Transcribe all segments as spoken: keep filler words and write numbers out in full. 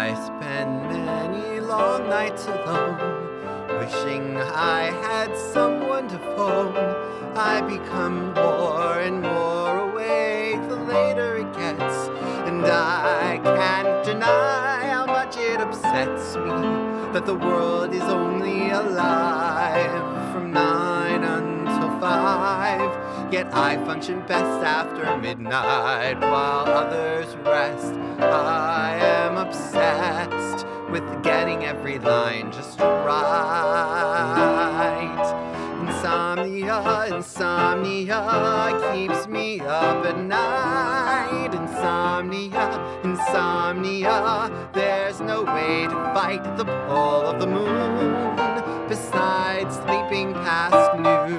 I spend many long nights alone, wishing I had someone to phone. I become more and more awake the later it gets, and I can't deny how much it upsets me that the world is only alive from nine until five. Yet I function best after midnight while others rest. I am obsessed with getting every line just right. Insomnia, insomnia keeps me up at night. Insomnia, insomnia, there's no way to fight the pull of the moon besides sleeping past noon.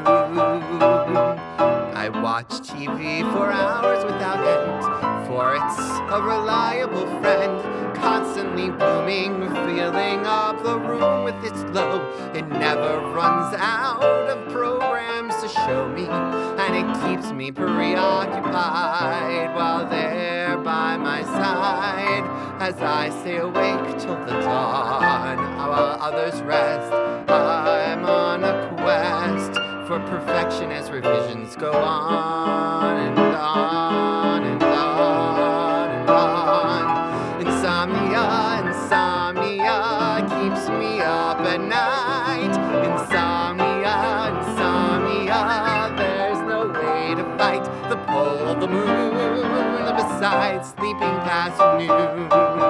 I watch T V for hours without end, for it's a reliable friend, constantly booming, filling up the room with its glow. It never runs out of programs to show me, and it keeps me preoccupied while they're by my side as I stay awake till the dawn. While others rest, I'm on a quest for perfection as revisions go on and on and on and on. Insomnia, insomnia keeps me up at night. Insomnia, insomnia, there's no way to fight the pull of the moon besides sleeping past noon.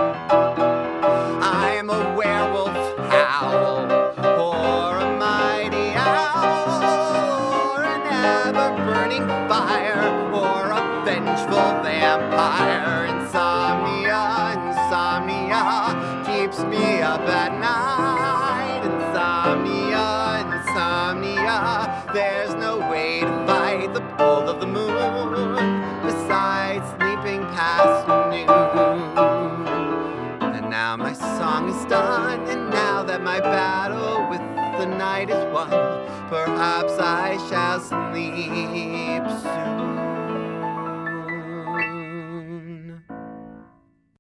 I'm a werewolf howl, or a mighty owl, or an ever-burning fire, or a vengeful vampire. Insomnia, insomnia keeps me up at night. Insomnia, insomnia, there's no way to fight the pull of the moon besides sleeping past noon. And now my song is done, and now that my battle with the night is won, perhaps I shall sleep soon.